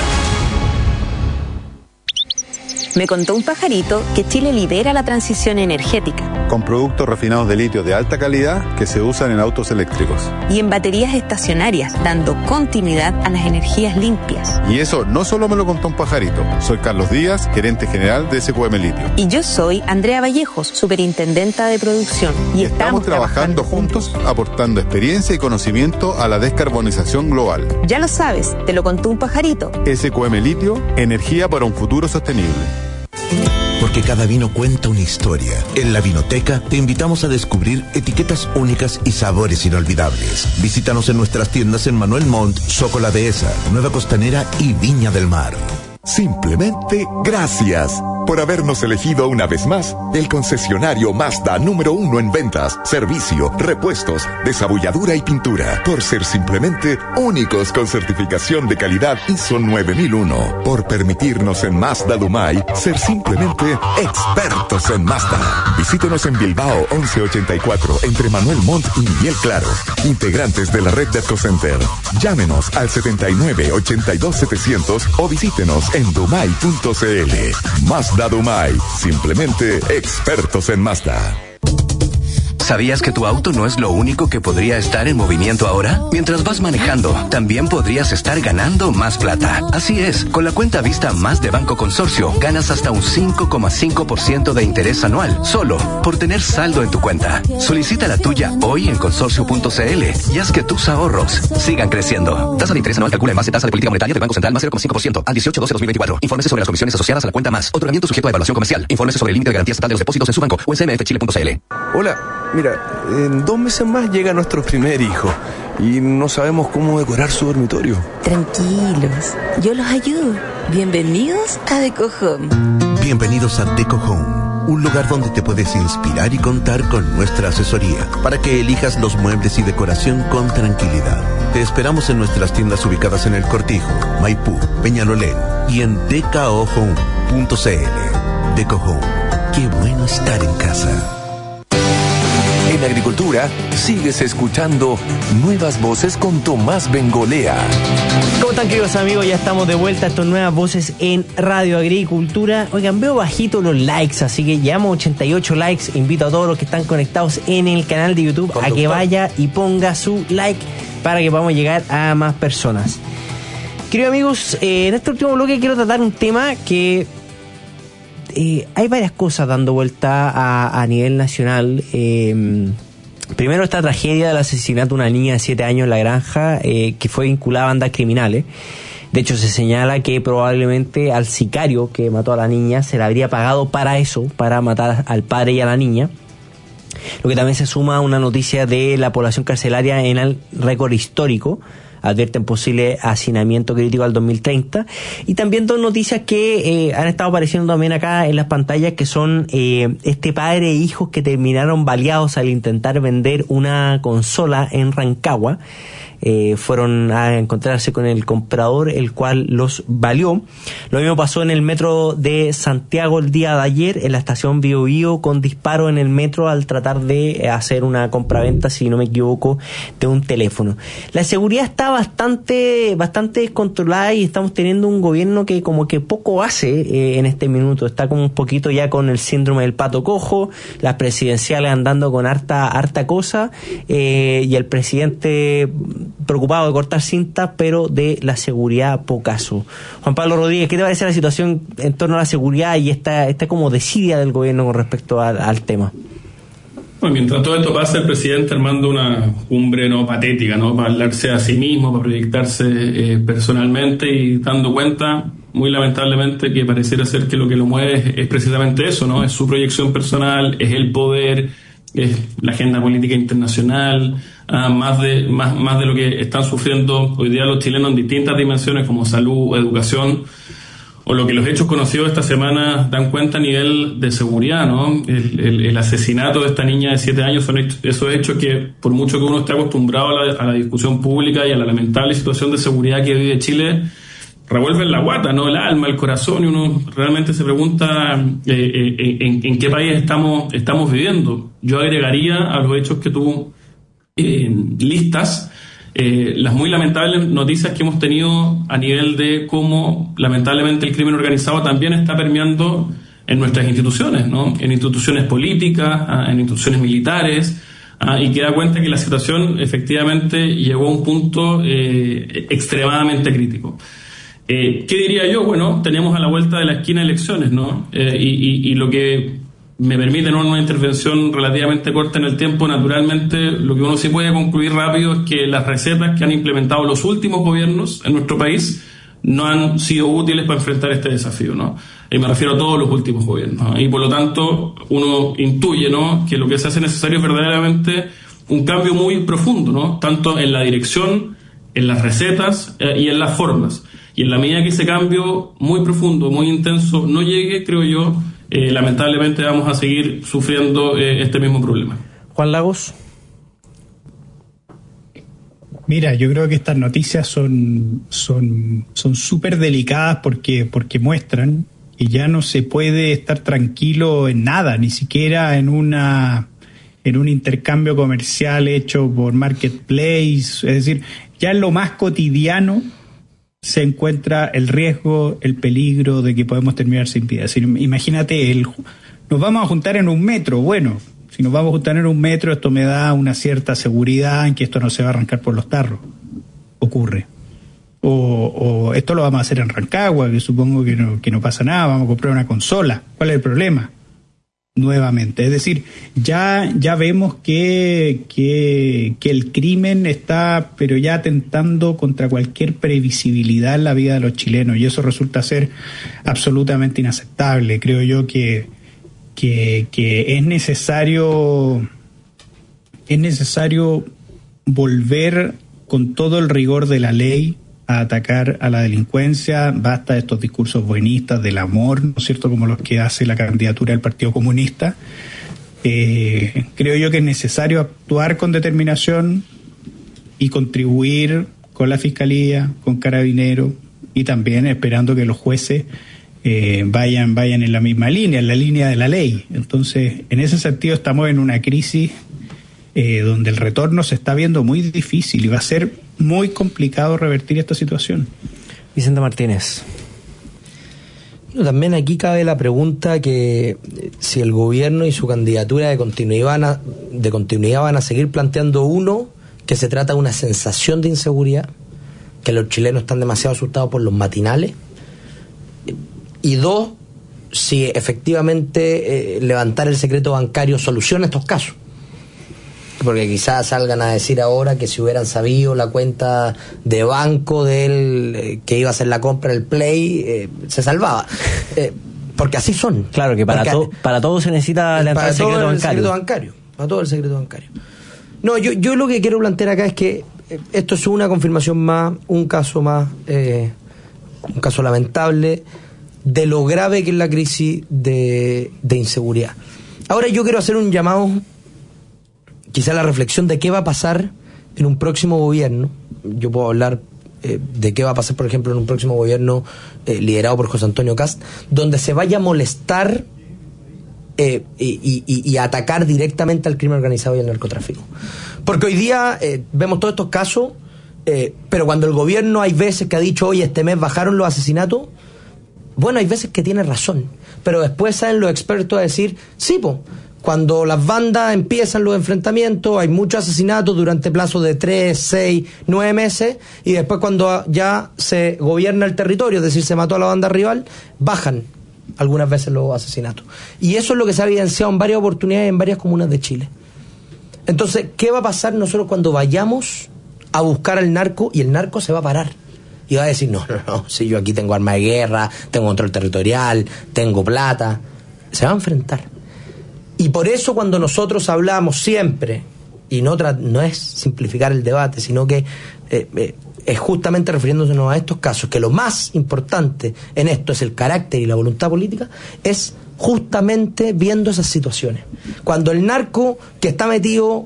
Me contó un pajarito que Chile lidera la transición energética. Con productos refinados de litio de alta calidad que se usan en autos eléctricos. Y en baterías estacionarias, dando continuidad a las energías limpias. Y eso no solo me lo contó un pajarito. Soy Carlos Díaz, gerente general de S Q M Litio. Y yo soy Andrea Vallejos, superintendenta de producción. Y estamos, estamos trabajando, trabajando juntos, aportando experiencia y conocimiento a la descarbonización global. Ya lo sabes, te lo contó un pajarito. S Q M Litio, energía para un futuro sostenible. Porque cada vino cuenta una historia. En la Vinoteca te invitamos a descubrir etiquetas únicas y sabores inolvidables. Visítanos en nuestras tiendas en Manuel Montt, Soco La Dehesa, Nueva Costanera y Viña del Mar. Simplemente gracias por habernos elegido una vez más el concesionario Mazda número uno en ventas, servicio, repuestos, desabulladura y pintura. Por ser simplemente únicos con certificación de calidad I S O nueve mil uno. Por permitirnos en Mazda Dumay ser simplemente expertos en Mazda. Visítenos en Bilbao once ochenta y cuatro entre Manuel Montt y Miguel Claro. Integrantes de la red de EcoCenter. Llámenos al setenta y nueve ochenta y dos setecientos o visítenos en dumay punto c l. Mazda Dumay, simplemente expertos en Mazda. ¿Sabías que tu auto no es lo único que podría estar en movimiento ahora? Mientras vas manejando, también podrías estar ganando más plata. Así es, con la cuenta Vista Más de Banco Consorcio, ganas hasta un cinco coma cinco por ciento de interés anual, solo por tener saldo en tu cuenta. Solicita la tuya hoy en consorcio punto c l y haz que tus ahorros sigan creciendo. Tasa de interés anual calcula en base a tasa de política monetaria del Banco Central más cero coma cinco por ciento al dieciocho doce dos mil veinticuatro. Infórmese sobre las comisiones asociadas a la cuenta Más. Otorgamiento sujeto a evaluación comercial. Infórmese sobre el límite de garantía estatal de los depósitos en su banco o en c m f chile punto c l. Hola. Mira, en dos meses más llega nuestro primer hijo y no sabemos cómo decorar su dormitorio. Tranquilos, yo los ayudo. Bienvenidos a Deco Home. Bienvenidos a Deco Home, un lugar donde te puedes inspirar y contar con nuestra asesoría para que elijas los muebles y decoración con tranquilidad. Te esperamos en nuestras tiendas ubicadas en El Cortijo, Maipú, Peñalolén y en d k o home punto c l. Deco Home, qué bueno estar en casa. En En Agricultura, sigues escuchando Nuevas Voces con Tomás Bengolea. ¿Cómo están, queridos amigos? Ya estamos de vuelta a estas Nuevas Voces en Radio Agricultura. Oigan, veo bajito los likes, así que llevamos ochenta y ocho likes. Invito a todos los que están conectados en el canal de YouTube Conductor. a que vaya y ponga su like para que podamos llegar a más personas. Queridos amigos, eh, en este último bloque quiero tratar un tema que eh, hay varias cosas dando vuelta a, a nivel nacional. Eh, primero, esta tragedia del asesinato de una niña de siete años en La Granja, eh, que fue vinculada a bandas criminales. De hecho, se señala que probablemente al sicario que mató a la niña se le habría pagado para eso, para matar al padre y a la niña. Lo que también se suma a una noticia de la población carcelaria en el récord histórico. Advierten posible hacinamiento crítico al dos mil treinta. Y también dos noticias que eh, han estado apareciendo también acá en las pantallas, que son eh, este padre e hijos que terminaron baleados al intentar vender una consola en Rancagua. Eh, fueron a encontrarse con el comprador, el cual los baleó. Lo mismo pasó en el metro de Santiago el día de ayer, en la estación Bio Bio, con disparo en el metro al tratar de hacer una compraventa, si no me equivoco, de un teléfono. La seguridad está bastante bastante descontrolada y estamos teniendo un gobierno que como que poco hace eh, en este minuto. Está como un poquito ya con el síndrome del pato cojo, las presidenciales andando con harta harta cosa, eh, y el presidente preocupado de cortar cintas, pero de la seguridad pocaso. Juan Pablo Rodríguez, ¿qué te parece la situación en torno a la seguridad y esta, esta como desidia del gobierno con respecto al, al tema? Bueno, mientras todo esto pasa, el presidente armando una cumbre no patética, ¿no? Para hablarse a sí mismo, para proyectarse eh, personalmente y dando cuenta, muy lamentablemente, que pareciera ser que lo que lo mueve es, es precisamente eso, ¿no? Es su proyección personal, es el poder, es la agenda política internacional, ah, más de más más de lo que están sufriendo hoy día los chilenos en distintas dimensiones como salud, educación, o lo que los hechos conocidos esta semana dan cuenta a nivel de seguridad, ¿no? El, el, el asesinato de esta niña de siete años son esos hechos que, por mucho que uno esté acostumbrado a la, a la discusión pública y a la lamentable situación de seguridad que vive Chile, revuelven la guata, ¿no? El alma, el corazón, y uno realmente se pregunta eh, eh, en, en qué país estamos, estamos viviendo. Yo agregaría a los hechos que tú eh, listas eh, las muy lamentables noticias que hemos tenido a nivel de cómo lamentablemente el crimen organizado también está permeando en nuestras instituciones, ¿no? En instituciones políticas, en instituciones militares, y que da cuenta que la situación efectivamente llegó a un punto eh, extremadamente crítico. Eh, ¿Qué diría yo? Bueno, tenemos a la vuelta de la esquina elecciones, ¿no? Eh, y, y, y lo que me permite, ¿no?, una intervención relativamente corta en el tiempo, naturalmente, lo que uno sí puede concluir rápido es que las recetas que han implementado los últimos gobiernos en nuestro país no han sido útiles para enfrentar este desafío, ¿no? Y me refiero a todos los últimos gobiernos, ¿no? Y por lo tanto, uno intuye, ¿no?, que lo que se hace necesario es verdaderamente un cambio muy profundo, ¿no?, tanto en la dirección, en las recetas eh, y en las formas. Y en la medida que ese cambio muy profundo, muy intenso no llegue, creo yo, eh, lamentablemente vamos a seguir sufriendo eh, este mismo problema. Juan Lagos. Mira, yo creo que estas noticias son son son súper delicadas porque porque muestran que ya no se puede estar tranquilo en nada, ni siquiera en una en un intercambio comercial hecho por Marketplace. Es decir, ya en lo más cotidiano se encuentra el riesgo, el peligro de que podemos terminar sin vida. Es decir, imagínate, el, nos vamos a juntar en un metro. Bueno, si nos vamos a juntar en un metro, esto me da una cierta seguridad en que esto no se va a arrancar por los tarros. Ocurre. O, o esto lo vamos a hacer en Rancagua, que supongo que no, que no pasa nada, vamos a comprar una consola. ¿Cuál es el problema? Nuevamente, es decir, ya ya vemos que, que que el crimen está, pero ya atentando contra cualquier previsibilidad en la vida de los chilenos, y eso resulta ser absolutamente inaceptable. Creo yo que que, que es necesario es necesario volver con todo el rigor de la ley a atacar a la delincuencia. Basta de estos discursos buenistas del amor, ¿no es cierto?, como los que hace la candidatura del Partido Comunista. Eh, creo yo que es necesario actuar con determinación y contribuir con la Fiscalía, con Carabineros, y también esperando que los jueces eh, vayan, vayan en la misma línea, en la línea de la ley. Entonces, en ese sentido estamos en una crisis eh, donde el retorno se está viendo muy difícil y va a ser muy complicado revertir esta situación. Vicente Martínez. También aquí cabe la pregunta que si el gobierno y su candidatura de continuidad van a, de continuidad van a seguir planteando, uno, que se trata de una sensación de inseguridad, que los chilenos están demasiado asustados por los matinales, y dos, si efectivamente eh, levantar el secreto bancario soluciona estos casos. Porque quizás salgan a decir ahora que si hubieran sabido la cuenta de banco del eh, que iba a hacer la compra del Play, eh, se salvaba. Eh, porque así son. Claro, que para, to, para todo se necesita levantar el secreto, el secreto bancario. Para todo el secreto bancario. No, yo, yo lo que quiero plantear acá es que eh, esto es una confirmación más, un caso más, eh, un caso lamentable de lo grave que es la crisis de, de inseguridad. Ahora yo quiero hacer un llamado, quizá la reflexión de qué va a pasar en un próximo gobierno. Yo puedo hablar eh, de qué va a pasar, por ejemplo, en un próximo gobierno eh, liderado por José Antonio Kast, donde se vaya a molestar eh, y, y, y atacar directamente al crimen organizado y al narcotráfico. Porque hoy día eh, vemos todos estos casos, eh, pero cuando el gobierno hay veces que ha dicho, oye, este mes bajaron los asesinatos, bueno, hay veces que tiene razón, pero después salen los expertos a decir, sí, pues, cuando las bandas empiezan los enfrentamientos, hay muchos asesinatos durante plazos de tres, seis, nueve meses, y después cuando ya se gobierna el territorio, es decir, se mató a la banda rival, bajan algunas veces los asesinatos. Y eso es lo que se ha evidenciado en varias oportunidades en varias comunas de Chile. Entonces, ¿qué va a pasar nosotros cuando vayamos a buscar al narco y el narco se va a parar? Y va a decir, no, no, no, si yo aquí tengo arma de guerra, tengo control territorial, tengo plata. Se va a enfrentar. Y por eso cuando nosotros hablamos siempre, y no, tra- no es simplificar el debate, sino que eh, eh, es justamente refiriéndonos a estos casos, que lo más importante en esto es el carácter y la voluntad política, es justamente viendo esas situaciones. Cuando el narco que está metido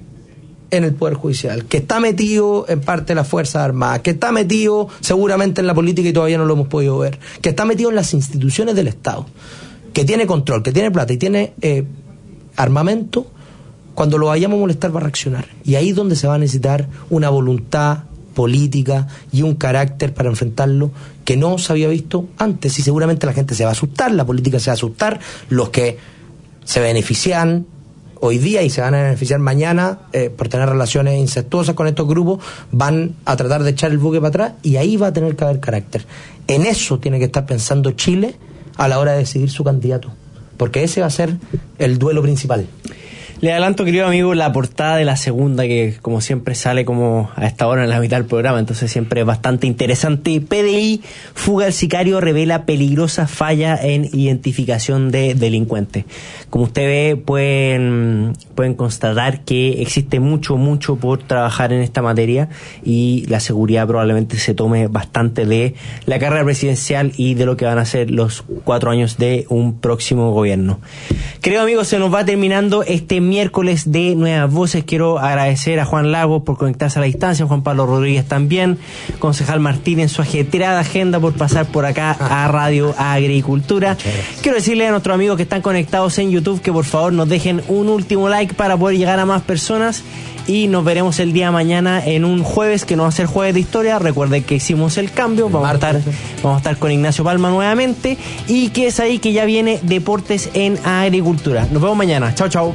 en el Poder Judicial, que está metido en parte de las Fuerzas Armadas, que está metido seguramente en la política y todavía no lo hemos podido ver, que está metido en las instituciones del Estado, que tiene control, que tiene plata y tiene eh, armamento, cuando lo vayamos a molestar va a reaccionar. Y ahí es donde se va a necesitar una voluntad política y un carácter para enfrentarlo que no se había visto antes. Y seguramente la gente se va a asustar, la política se va a asustar, los que se benefician hoy día y se van a beneficiar mañana eh, por tener relaciones incestuosas con estos grupos, van a tratar de echar el buque para atrás, y ahí va a tener que haber carácter. En eso tiene que estar pensando Chile a la hora de decidir su candidato, porque ese va a ser el duelo principal. Le adelanto, querido amigo, la portada de la segunda, que como siempre sale como a esta hora en la mitad del programa, entonces siempre es bastante interesante. P D I, fuga al sicario, revela peligrosa falla en identificación de delincuentes. Como usted ve, pueden, pueden constatar que existe mucho, mucho por trabajar en esta materia, y la seguridad probablemente se tome bastante de la carrera presidencial y de lo que van a ser los cuatro años de un próximo gobierno. Querido amigo, se nos va terminando este miércoles de Nuevas Voces. Quiero agradecer a Juan Lagos por conectarse a la distancia, Juan Pablo Rodríguez también, concejal Martín en su ajetreada agenda por pasar por acá a Radio Agricultura. Quiero decirle a nuestros amigos que están conectados en YouTube que por favor nos dejen un último like para poder llegar a más personas, y nos veremos el día de mañana en un jueves que no va a ser jueves de historia. Recuerden que hicimos el cambio, vamos a estar, vamos a estar con Ignacio Palma nuevamente, y que es ahí que ya viene Deportes en Agricultura. Nos vemos mañana. Chao, chao.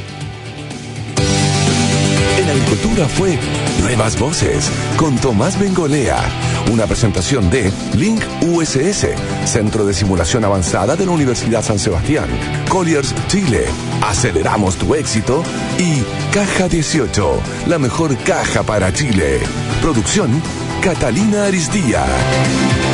En Agricultura fue Nuevas Voces con Tomás Bengolea, una presentación de Link U S S, Centro de Simulación Avanzada de la Universidad San Sebastián, Colliers Chile, aceleramos tu éxito, y Caja dieciocho, la mejor caja para Chile. Producción Catalina Aristía.